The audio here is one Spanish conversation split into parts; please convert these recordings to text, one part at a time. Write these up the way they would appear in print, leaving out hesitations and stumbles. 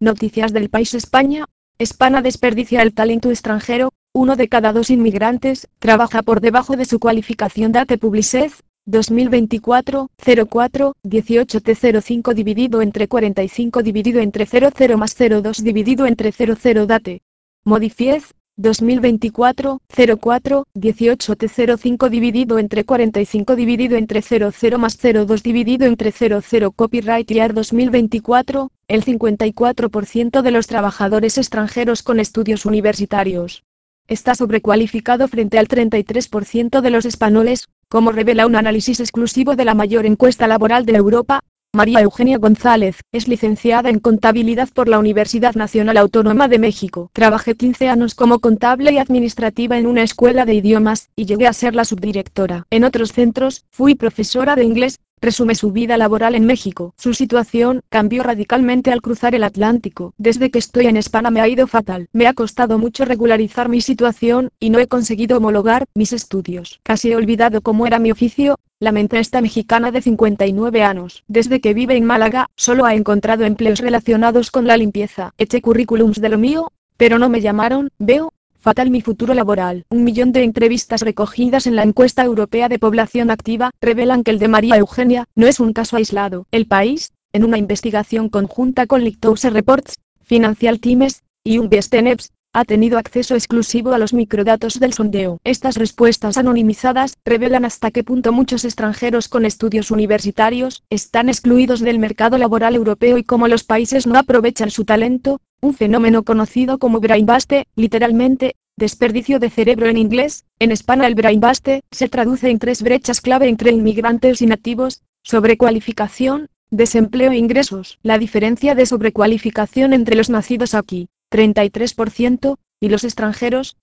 Noticias del país España. España desperdicia el talento extranjero. Uno de cada dos inmigrantes trabaja por debajo de su cualificación. Date Publicet 2024 04 18 T05 dividido entre 45 dividido entre 00 más 02 dividido entre 00 Date Modifiez 2024 04 18 T05 dividido entre 45 dividido entre 00 más 02 dividido entre 00 Copyright Year 2024. El 54% de los trabajadores extranjeros con estudios universitarios está sobrecualificado frente al 33% de los españoles, como revela un análisis exclusivo de la mayor encuesta laboral de Europa. María Eugenia González es licenciada en Contabilidad por la Universidad Nacional Autónoma de México. Trabajé 15 años como contable y administrativa en una escuela de idiomas, y llegué a ser la subdirectora. En otros centros, fui profesora de inglés. Resume su vida laboral en México. Su situación cambió radicalmente al cruzar el Atlántico. Desde que estoy en España me ha ido fatal. Me ha costado mucho regularizar mi situación, y no he conseguido homologar mis estudios. Casi he olvidado cómo era mi oficio, lamenta esta mexicana de 59 años. Desde que vive en Málaga, solo ha encontrado empleos relacionados con la limpieza. Eché currículums de lo mío, pero no me llamaron. Veo fatal mi futuro laboral. 1 millón de entrevistas recogidas en la encuesta europea de población activa revelan que el de María Eugenia no es un caso aislado. El País, en una investigación conjunta con Lichthouse Reports, Financial Times y Unbesteneps, ha tenido acceso exclusivo a los microdatos del sondeo. Estas respuestas anonimizadas revelan hasta qué punto muchos extranjeros con estudios universitarios están excluidos del mercado laboral europeo y cómo los países no aprovechan su talento, un fenómeno conocido como brainwaste, literalmente, desperdicio de cerebro en inglés. En España el brainwaste se traduce en 3 brechas clave entre inmigrantes y nativos: sobrecualificación, desempleo e ingresos. La diferencia de sobrecualificación entre los nacidos aquí, 33%, y los extranjeros,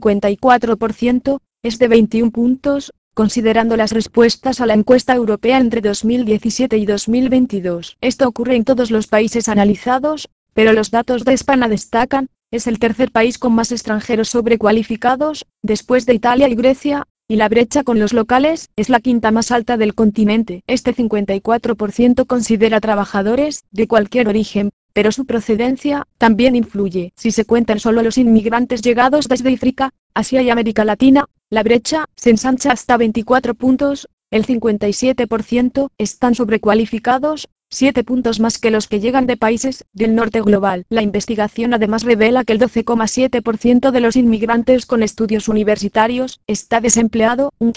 54%, es de 21 puntos, considerando las respuestas a la encuesta europea entre 2017 y 2022. Esto ocurre en todos los países analizados, pero los datos de España destacan. Es el tercer país con más extranjeros sobrecualificados, después de Italia y Grecia, y la brecha con los locales es la quinta más alta del continente. Este 54% considera trabajadores de cualquier origen, pero su procedencia también influye. Si se cuentan solo los inmigrantes llegados desde África, Asia y América Latina, la brecha se ensancha hasta 24 puntos. El 57% están sobrecualificados, 7 puntos más que los que llegan de países del norte global. La investigación además revela que el 12,7% de los inmigrantes con estudios universitarios está desempleado, un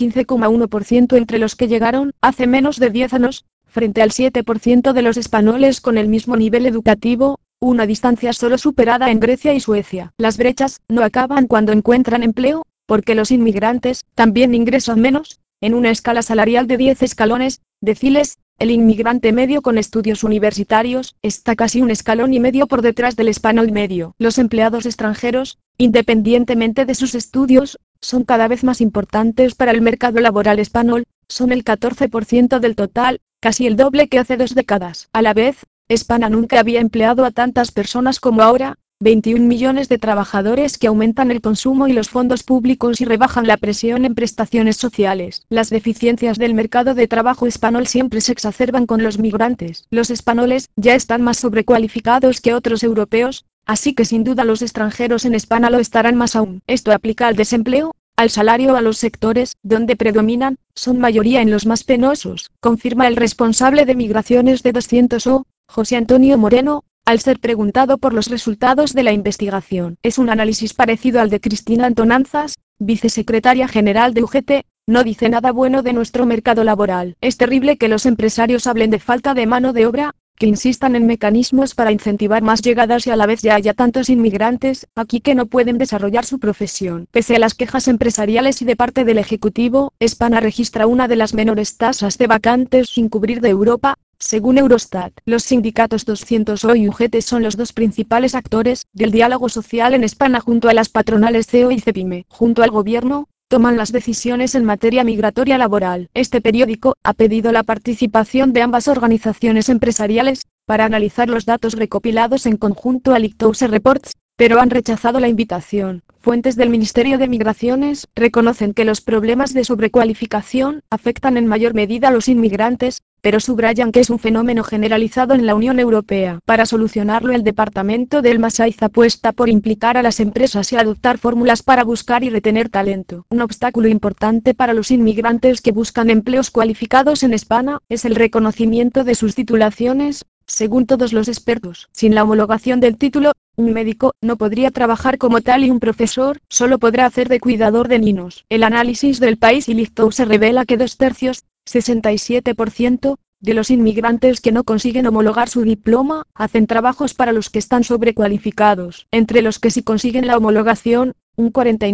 15,1% entre los que llegaron hace menos de 10 años, frente al 7% de los españoles con el mismo nivel educativo, una distancia solo superada en Grecia y Suecia. Las brechas no acaban cuando encuentran empleo, porque los inmigrantes también ingresan menos. En una escala salarial de 10 escalones, deciles, el inmigrante medio con estudios universitarios está casi un escalón y medio por detrás del español medio. Los empleados extranjeros, independientemente de sus estudios, son cada vez más importantes para el mercado laboral español, son el 14% del total, casi el doble que hace 2 décadas. A la vez, España nunca había empleado a tantas personas como ahora. 21 millones de trabajadores que aumentan el consumo y los fondos públicos y rebajan la presión en prestaciones sociales. Las deficiencias del mercado de trabajo español siempre se exacerban con los migrantes. Los españoles ya están más sobrecualificados que otros europeos, así que sin duda los extranjeros en España lo estarán más aún. Esto aplica al desempleo, al salario, a los sectores donde predominan, son mayoría en los más penosos, confirma el responsable de migraciones de 200O, José Antonio Moreno, al ser preguntado por los resultados de la investigación. Es un análisis parecido al de Cristina Antonanzas, vicesecretaria general de UGT, no dice nada bueno de nuestro mercado laboral. Es terrible que los empresarios hablen de falta de mano de obra, que insistan en mecanismos para incentivar más llegadas y a la vez ya haya tantos inmigrantes aquí que no pueden desarrollar su profesión. Pese a las quejas empresariales y de parte del Ejecutivo, España registra una de las menores tasas de vacantes sin cubrir de Europa. Según Eurostat, los sindicatos 200O y UGT son los dos principales actores del diálogo social en España junto a las patronales CEO y CEPIME. Junto al gobierno, toman las decisiones en materia migratoria laboral. Este periódico ha pedido la participación de ambas organizaciones empresariales para analizar los datos recopilados en conjunto a Lichthouse Reports, pero han rechazado la invitación. Fuentes del Ministerio de Migraciones reconocen que los problemas de sobrecualificación afectan en mayor medida a los inmigrantes, pero subrayan que es un fenómeno generalizado en la Unión Europea. Para solucionarlo, el departamento del Masaiz apuesta por implicar a las empresas y adoptar fórmulas para buscar y retener talento. Un obstáculo importante para los inmigrantes que buscan empleos cualificados en España es el reconocimiento de sus titulaciones. Según todos los expertos, sin la homologación del título, un médico no podría trabajar como tal y un profesor solo podrá hacer de cuidador de niños. El análisis del país y Liftow revela que 2/3, 67%, de los inmigrantes que no consiguen homologar su diploma, hacen trabajos para los que están sobrecualificados. Entre los que sí consiguen la homologación, un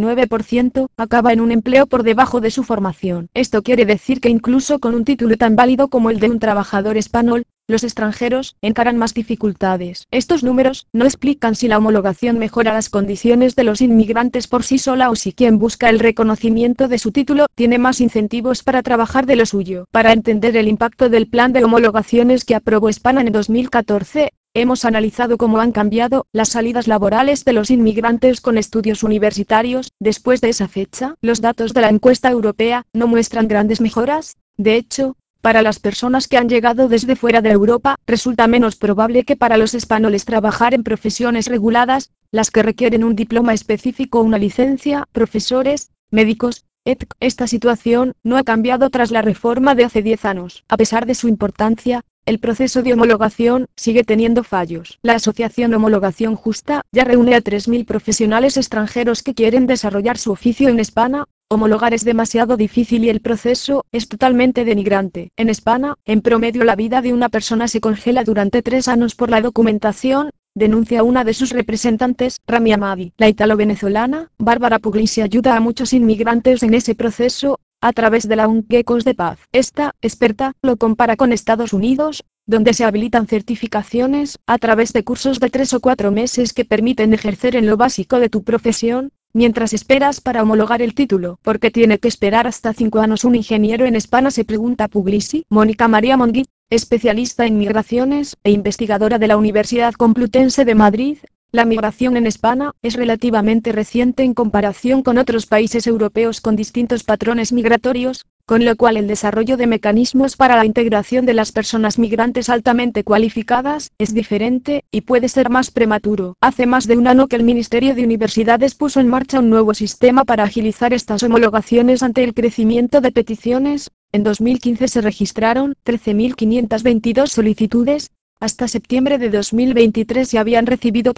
49% acaba en un empleo por debajo de su formación. Esto quiere decir que incluso con un título tan válido como el de un trabajador español, los extranjeros encaran más dificultades. Estos números no explican si la homologación mejora las condiciones de los inmigrantes por sí sola o si quien busca el reconocimiento de su título tiene más incentivos para trabajar de lo suyo. Para entender el impacto del plan de homologaciones que aprobó España en 2014, hemos analizado cómo han cambiado las salidas laborales de los inmigrantes con estudios universitarios. Después de esa fecha, los datos de la encuesta europea no muestran grandes mejoras. De hecho, para las personas que han llegado desde fuera de Europa, resulta menos probable que para los españoles trabajar en profesiones reguladas, las que requieren un diploma específico o una licencia, profesores, médicos, etc. Esta situación no ha cambiado tras la reforma de hace 10 años. A pesar de su importancia, el proceso de homologación sigue teniendo fallos. La Asociación Homologación Justa ya reúne a 3.000 profesionales extranjeros que quieren desarrollar su oficio en España. Homologar es demasiado difícil y el proceso es totalmente denigrante. En España, en promedio la vida de una persona se congela durante 3 años por la documentación, denuncia una de sus representantes, Rami Amadi. La italo-venezolana, Bárbara Puglisi, ayuda a muchos inmigrantes en ese proceso, a través de la ONG Ecos de Paz. Esta experta lo compara con Estados Unidos, donde se habilitan certificaciones, a través de cursos de 3 o 4 meses que permiten ejercer en lo básico de tu profesión, mientras esperas para homologar el título. ¿Por qué tiene que esperar hasta 5 años un ingeniero en España?, se pregunta Puglisi. Mónica María Monguí, especialista en migraciones e investigadora de la Universidad Complutense de Madrid. La migración en España es relativamente reciente en comparación con otros países europeos con distintos patrones migratorios, con lo cual el desarrollo de mecanismos para la integración de las personas migrantes altamente cualificadas es diferente y puede ser más prematuro. Hace más de un año que el Ministerio de Universidades puso en marcha un nuevo sistema para agilizar estas homologaciones ante el crecimiento de peticiones. En 2015 se registraron 13.522 solicitudes. Hasta septiembre de 2023 se habían recibido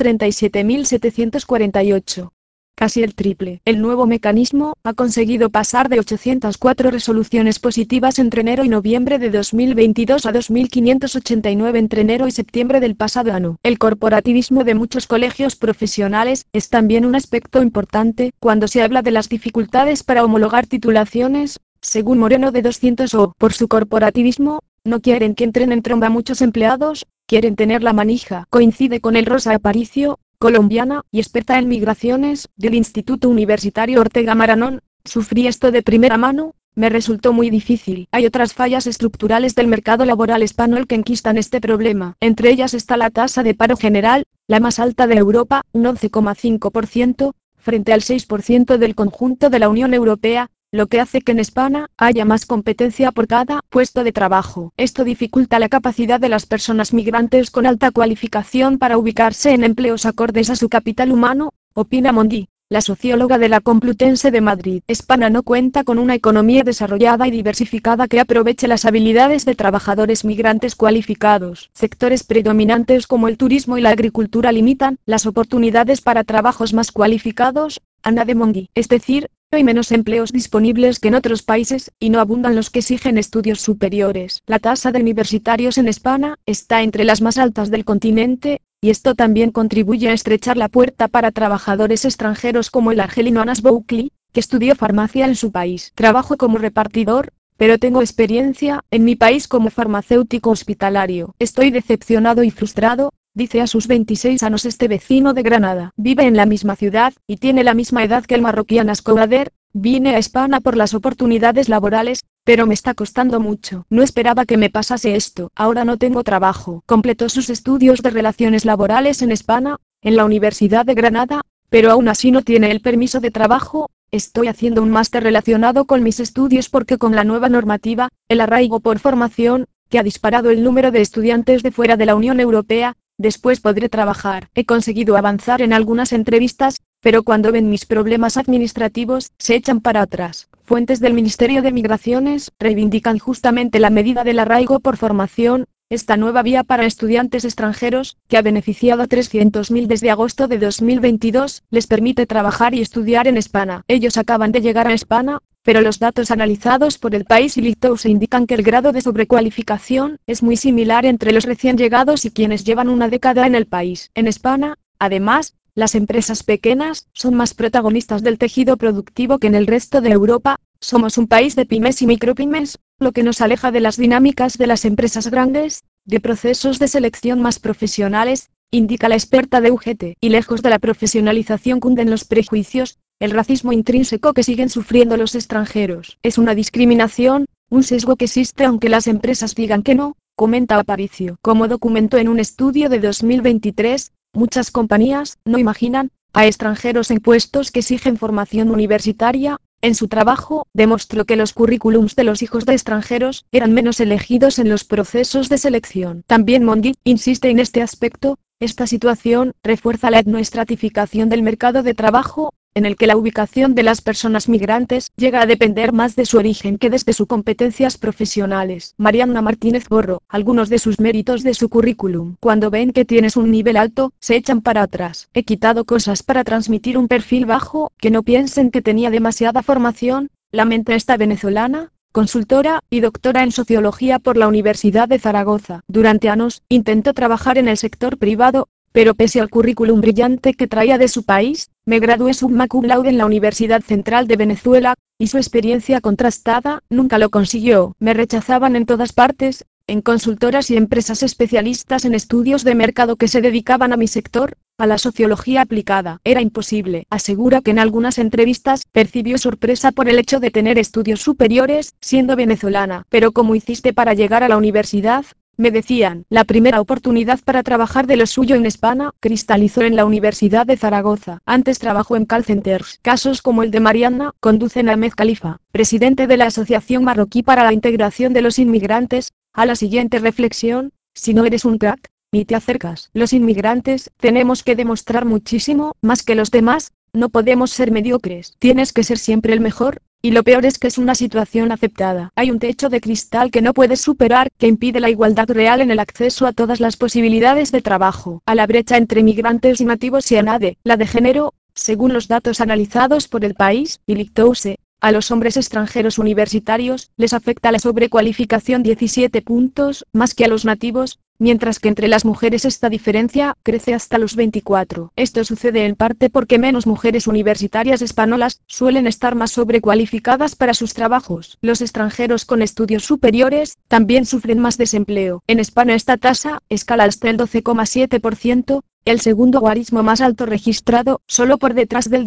37.748. Casi el triple. El nuevo mecanismo ha conseguido pasar de 804 resoluciones positivas entre enero y noviembre de 2022 a 2.589 entre enero y septiembre del pasado año. El corporativismo de muchos colegios profesionales es también un aspecto importante cuando se habla de las dificultades para homologar titulaciones. Según Moreno de 200 por su corporativismo, no quieren que entren en tromba muchos empleados, quieren tener la manija. Coincide con el Rosa Aparicio, colombiana y experta en migraciones, del Instituto Universitario Ortega Maranón. Sufrí esto de primera mano, me resultó muy difícil. Hay otras fallas estructurales del mercado laboral español que enquistan este problema. Entre ellas está la tasa de paro general, la más alta de Europa, un 11,5%, frente al 6% del conjunto de la Unión Europea, lo que hace que en España haya más competencia por cada puesto de trabajo. Esto dificulta la capacidad de las personas migrantes con alta cualificación para ubicarse en empleos acordes a su capital humano, opina Monguí, la socióloga de la Complutense de Madrid. España no cuenta con una economía desarrollada y diversificada que aproveche las habilidades de trabajadores migrantes cualificados. Sectores predominantes como el turismo y la agricultura limitan las oportunidades para trabajos más cualificados, añade Monguí. Es decir, hay menos empleos disponibles que en otros países, y no abundan los que exigen estudios superiores. La tasa de universitarios en España está entre las más altas del continente, y esto también contribuye a estrechar la puerta para trabajadores extranjeros como el argelino Anas Boucli, que estudió farmacia en su país. Trabajo como repartidor, pero tengo experiencia en mi país como farmacéutico hospitalario. Estoy decepcionado y frustrado, dice a sus 26 años este vecino de Granada. Vive en la misma ciudad, y tiene la misma edad que el marroquí Anas Kouader. Vine a España por las oportunidades laborales, pero me está costando mucho. No esperaba que me pasase esto. Ahora no tengo trabajo. Completó sus estudios de relaciones laborales en España, en la Universidad de Granada, pero aún así no tiene el permiso de trabajo. Estoy haciendo un máster relacionado con mis estudios porque con la nueva normativa, el arraigo por formación, que ha disparado el número de estudiantes de fuera de la Unión Europea, después podré trabajar. He conseguido avanzar en algunas entrevistas, pero cuando ven mis problemas administrativos, se echan para atrás. Fuentes del Ministerio de Migraciones reivindican justamente la medida del arraigo por formación, esta nueva vía para estudiantes extranjeros, que ha beneficiado a 300.000 desde agosto de 2022, les permite trabajar y estudiar en España. Ellos acaban de llegar a España, pero los datos analizados por el país y Lichthouse indican que el grado de sobrecualificación es muy similar entre los recién llegados y quienes llevan una década en el país. En España, además, las empresas pequeñas son más protagonistas del tejido productivo que en el resto de Europa. Somos un país de pymes y micropymes, lo que nos aleja de las dinámicas de las empresas grandes, de procesos de selección más profesionales, indica la experta de UGT. Y lejos de la profesionalización cunden los prejuicios, el racismo intrínseco que siguen sufriendo los extranjeros. Es una discriminación, un sesgo que existe aunque las empresas digan que no, comenta Aparicio. Como documentó en un estudio de 2023, muchas compañías no imaginan a extranjeros en puestos que exigen formación universitaria. En su trabajo, demostró que los currículums de los hijos de extranjeros eran menos elegidos en los procesos de selección. También Mondit insiste en este aspecto. Esta situación refuerza la etnoestratificación del mercado de trabajo, en el que la ubicación de las personas migrantes llega a depender más de su origen que desde sus competencias profesionales. Mariana Martínez Borro, algunos de sus méritos de su currículum. Cuando ven que tienes un nivel alto, se echan para atrás. He quitado cosas para transmitir un perfil bajo, que no piensen que tenía demasiada formación. Lamenta esta venezolana, consultora y doctora en sociología por la Universidad de Zaragoza. Durante años, intentó trabajar en el sector privado, pero pese al currículum brillante que traía de su país, me gradué summa cum laude en la Universidad Central de Venezuela, y su experiencia contrastada, nunca lo consiguió. Me rechazaban en todas partes, en consultoras y empresas especialistas en estudios de mercado que se dedicaban a mi sector, a la sociología aplicada. Era imposible. Asegura que en algunas entrevistas percibió sorpresa por el hecho de tener estudios superiores, siendo venezolana. Pero ¿cómo hiciste para llegar a la universidad? Me decían. La primera oportunidad para trabajar de lo suyo en España cristalizó en la Universidad de Zaragoza. Antes trabajó en call centers. Casos como el de Mariana conducen a Ahmed Khalifa, presidente de la Asociación Marroquí para la Integración de los Inmigrantes, a la siguiente reflexión: si no eres un crack, ni te acercas. Los inmigrantes tenemos que demostrar muchísimo más que los demás. No podemos ser mediocres. Tienes que ser siempre el mejor. Y lo peor es que es una situación aceptada. Hay un techo de cristal que no puedes superar, que impide la igualdad real en el acceso a todas las posibilidades de trabajo. A la brecha entre migrantes y nativos se añade la de género, según los datos analizados por el país y Lichthouse. A los hombres extranjeros universitarios les afecta la sobrecualificación 17 puntos más que a los nativos, mientras que entre las mujeres esta diferencia crece hasta los 24. Esto sucede en parte porque menos mujeres universitarias españolas suelen estar más sobrecualificadas para sus trabajos. Los extranjeros con estudios superiores también sufren más desempleo. En España esta tasa escala hasta el 12,7%. El segundo guarismo más alto registrado, solo por detrás del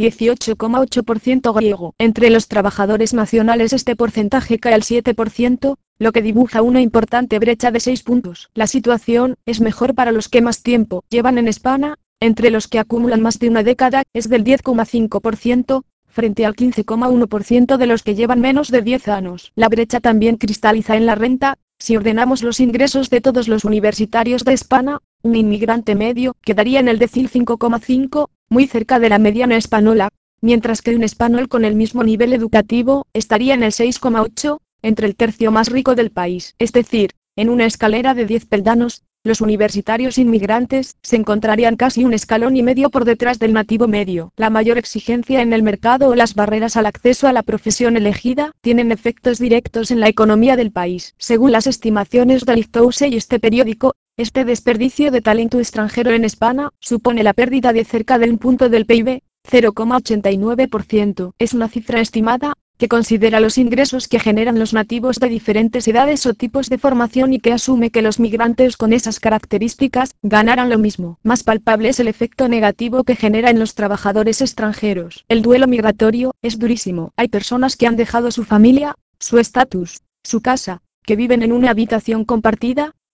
18,8% griego. Entre los trabajadores nacionales este porcentaje cae al 7%, lo que dibuja una importante brecha de 6 puntos. La situación es mejor para los que más tiempo llevan en España, entre los que acumulan más de una década, es del 10,5%, frente al 15,1% de los que llevan menos de 10 años. La brecha también cristaliza en la renta. Si ordenamos los ingresos de todos los universitarios de España, un inmigrante medio quedaría en el decil 5,5, muy cerca de la mediana española, mientras que un español con el mismo nivel educativo estaría en el 6,8, entre el tercio más rico del país. Es decir, en una escalera de 10 peldaños, los universitarios inmigrantes se encontrarían casi un escalón y medio por detrás del nativo medio. La mayor exigencia en el mercado o las barreras al acceso a la profesión elegida tienen efectos directos en la economía del país. Según las estimaciones de Lichthouse y este periódico, este desperdicio de talento extranjero en España supone la pérdida de cerca de un punto del PIB, 0,89%. Es una cifra estimada, que considera los ingresos que generan los nativos de diferentes edades o tipos de formación y que asume que los migrantes con esas características ganarán lo mismo. Más palpable es el efecto negativo que genera en los trabajadores extranjeros. El duelo migratorio es durísimo. Hay personas que han dejado su familia, su estatus, su casa, que viven en una habitación compartida,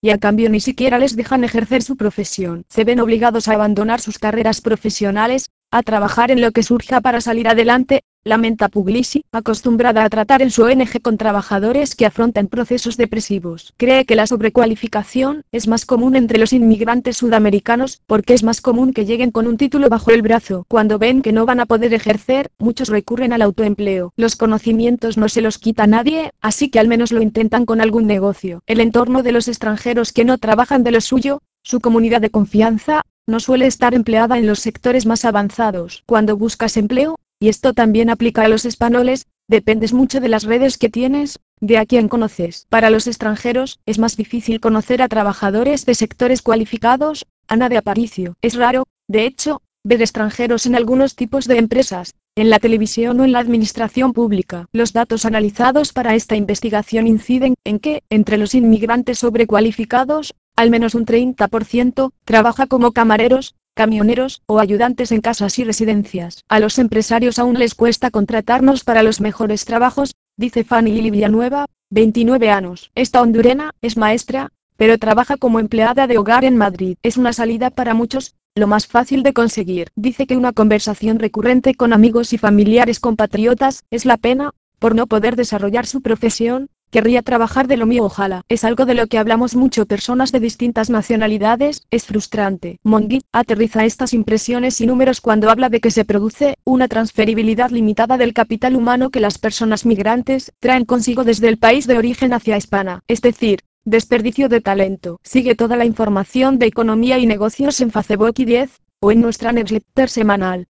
y a cambio ni siquiera les dejan ejercer su profesión. Se ven obligados a abandonar sus carreras profesionales, a trabajar en lo que surja para salir adelante, lamenta Puglisi, acostumbrada a tratar en su ONG con trabajadores que afrontan procesos depresivos. Cree que la sobrecualificación es más común entre los inmigrantes sudamericanos, porque es más común que lleguen con un título bajo el brazo. Cuando ven que no van a poder ejercer, muchos recurren al autoempleo. Los conocimientos no se los quita nadie, así que al menos lo intentan con algún negocio. El entorno de los extranjeros que no trabajan de lo suyo, su comunidad de confianza, no suele estar empleada en los sectores más avanzados. Cuando buscas empleo, y esto también aplica a los españoles, dependes mucho de las redes que tienes, de a quién conoces. Para los extranjeros, es más difícil conocer a trabajadores de sectores cualificados. Ana de Aparicio. Es raro, de hecho, ver extranjeros en algunos tipos de empresas, en la televisión o en la administración pública. Los datos analizados para esta investigación inciden en que, entre los inmigrantes sobrecualificados, al menos un 30% trabaja como camareros, camioneros o ayudantes en casas y residencias. A los empresarios aún les cuesta contratarnos para los mejores trabajos, dice Fanny Lili Villanueva, 29 años. Esta hondurena es maestra, pero trabaja como empleada de hogar en Madrid. Es una salida para muchos, lo más fácil de conseguir. Dice que una conversación recurrente con amigos y familiares compatriotas es la pena, por no poder desarrollar su profesión. Querría trabajar de lo mío, ojalá. Es algo de lo que hablamos mucho personas de distintas nacionalidades, es frustrante. Monguit aterriza estas impresiones y números cuando habla de que se produce una transferibilidad limitada del capital humano que las personas migrantes traen consigo desde el país de origen hacia España, es decir, desperdicio de talento. Sigue toda la información de economía y negocios en Facebook y 10, o en nuestra newsletter semanal.